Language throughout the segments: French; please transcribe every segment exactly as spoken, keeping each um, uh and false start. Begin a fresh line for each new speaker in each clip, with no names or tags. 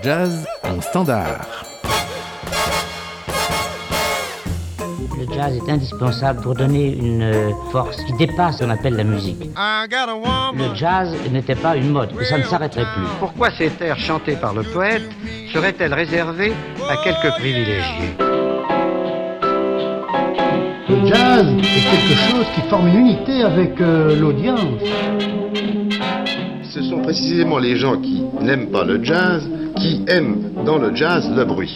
jazz en standard.
Le jazz est indispensable pour donner une force qui dépasse ce qu'on appelle la musique. Le jazz n'était pas une mode, et ça ne s'arrêterait plus.
Pourquoi ces airs chantés par le poète seraient-elles réservées à quelques privilégiés ?
Le jazz est quelque chose qui forme une unité avec euh, l'audience.
Ce sont précisément les gens qui n'aiment pas le jazz qui aiment dans le jazz le bruit.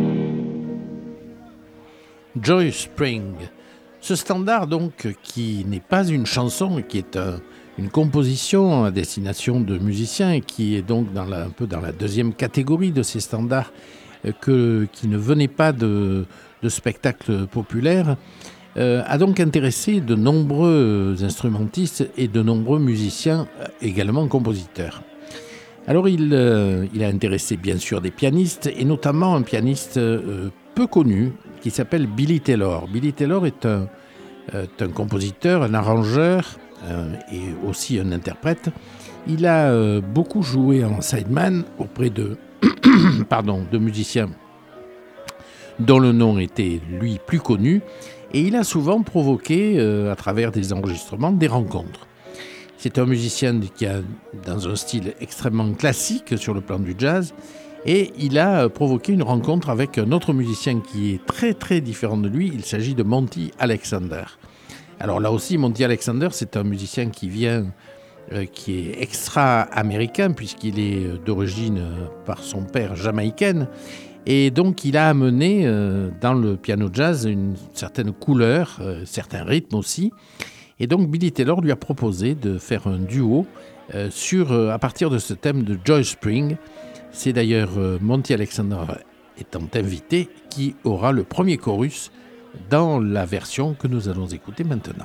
Joy Spring, ce standard donc qui n'est pas une chanson, qui est un, une composition à destination de musiciens et qui est donc dans la, un peu dans la deuxième catégorie de ces standards que, qui ne venaient pas de, de spectacles populaires, euh, a donc intéressé de nombreux instrumentistes et de nombreux musiciens, également compositeurs. Alors il, euh, il a intéressé bien sûr des pianistes et notamment un pianiste euh, peu connu qui s'appelle Billy Taylor. Billy Taylor est un, euh, un compositeur, un arrangeur euh, et aussi un interprète. Il a euh, beaucoup joué en sideman auprès de, pardon, de musiciens dont le nom était lui plus connu et il a souvent provoqué euh, à travers des enregistrements des rencontres. C'est un musicien qui a dans un style extrêmement classique sur le plan du jazz et il a provoqué une rencontre avec un autre musicien qui est très très différent de lui. Il s'agit de Monty Alexander. Alors là aussi, Monty Alexander, c'est un musicien qui vient, euh, qui est extra-américain puisqu'il est d'origine euh, par son père jamaïcaine. Et donc il a amené euh, dans le piano jazz une certaine couleur, euh, certains rythmes aussi. Et donc Billy Taylor lui a proposé de faire un duo euh, sur, euh, à partir de ce thème de Joy Spring. C'est d'ailleurs euh, Monty Alexander étant invité qui aura le premier chorus dans la version que nous allons écouter maintenant.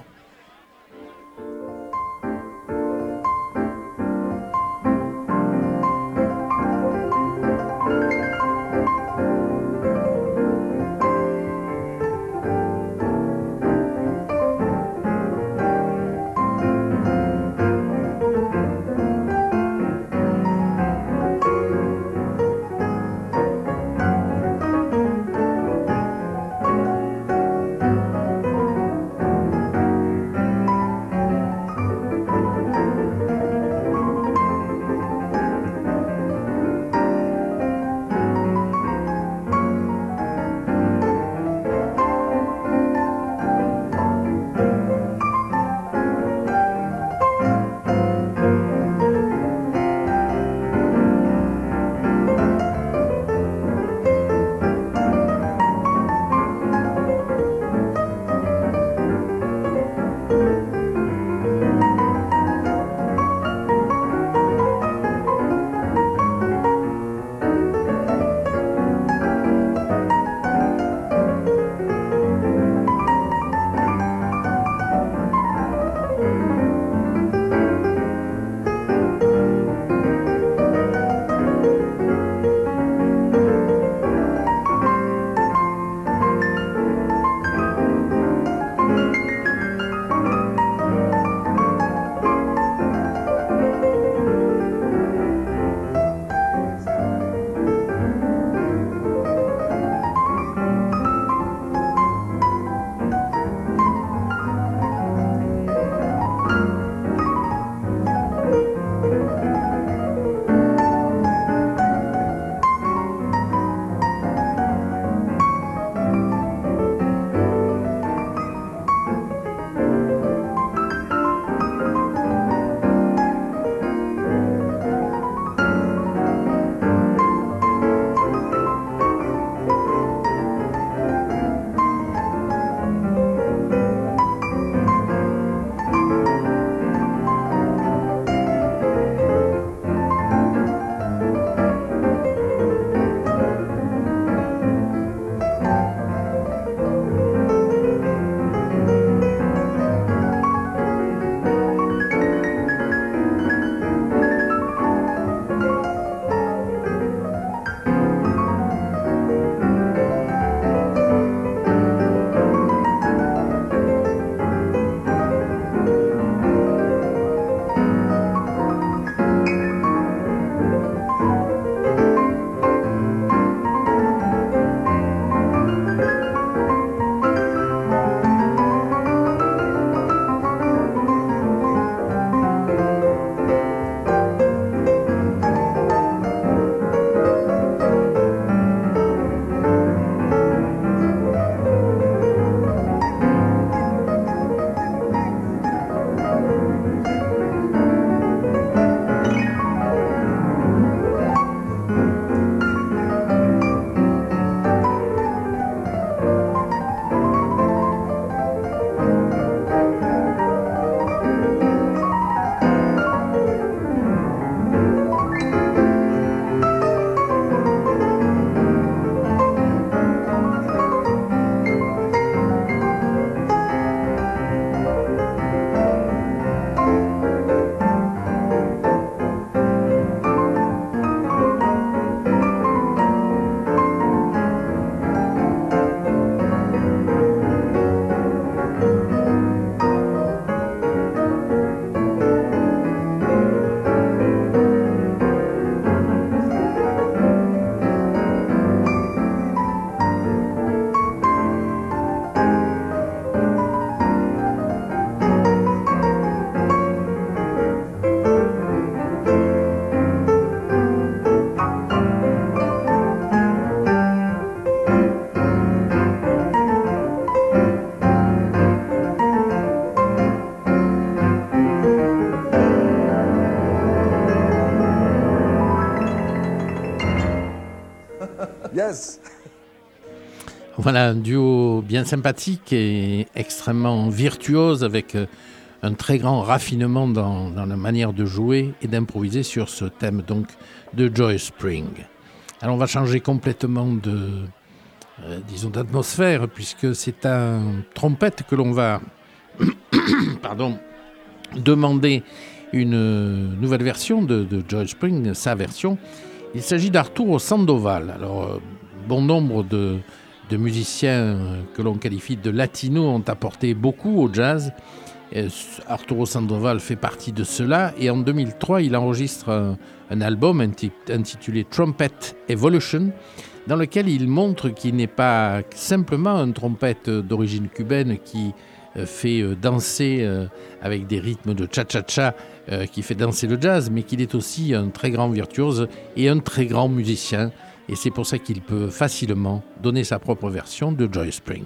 Yes.
Voilà, un duo bien sympathique et extrêmement virtuose avec un très grand raffinement dans, dans la manière de jouer et d'improviser sur ce thème donc de Joyous Spring. Alors on va changer complètement de, euh, disons, d'atmosphère puisque c'est un trompette que l'on va pardon, demander une nouvelle version de, de Joyous Spring, sa version. Il s'agit d'Arturo Sandoval. Alors euh, bon nombre de, de musiciens que l'on qualifie de latinos ont apporté beaucoup au jazz. Et Arturo Sandoval fait partie de cela et en deux mille trois, il enregistre un, un album intitulé Trumpet Evolution dans lequel il montre qu'il n'est pas simplement un trompette d'origine cubaine qui fait danser avec des rythmes de cha-cha-cha qui fait danser le jazz, mais qu'il est aussi un très grand virtuose et un très grand musicien et c'est pour ça qu'il peut facilement donner sa propre version de Joyous Spring.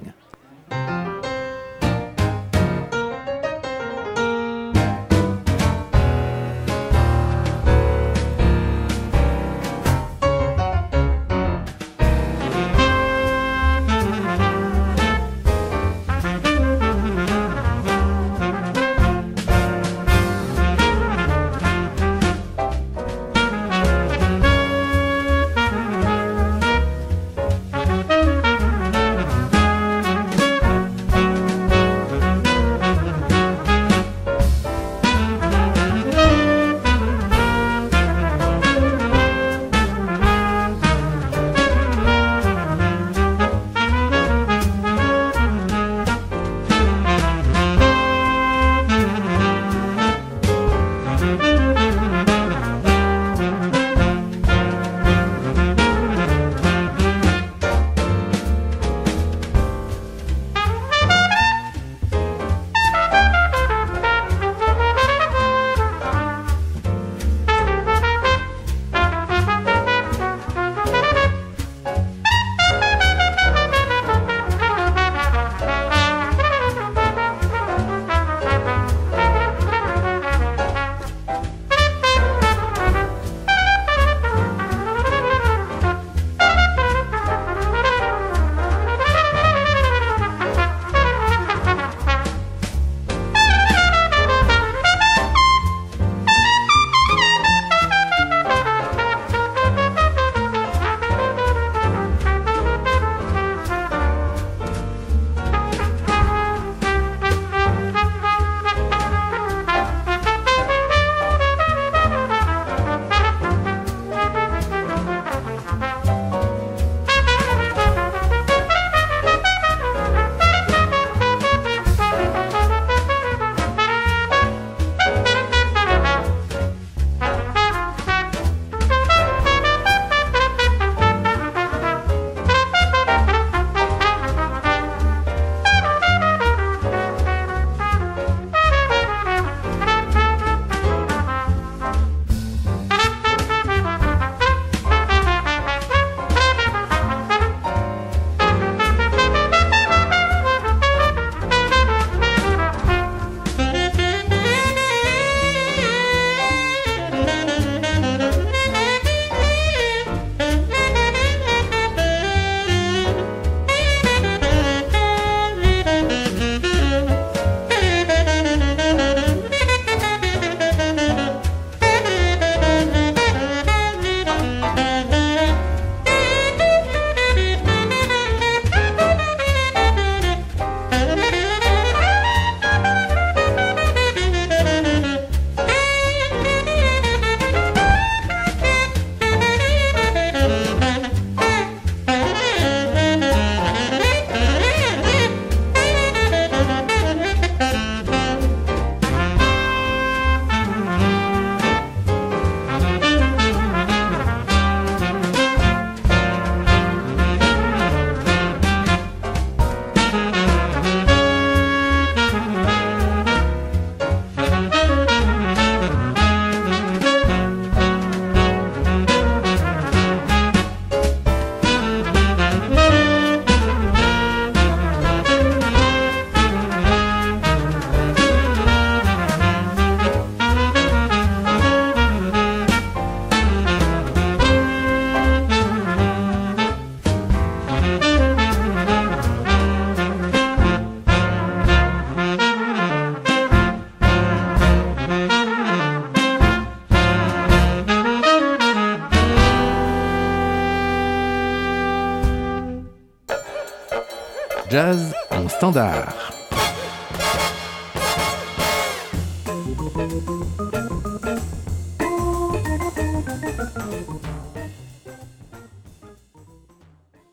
jazz en standard.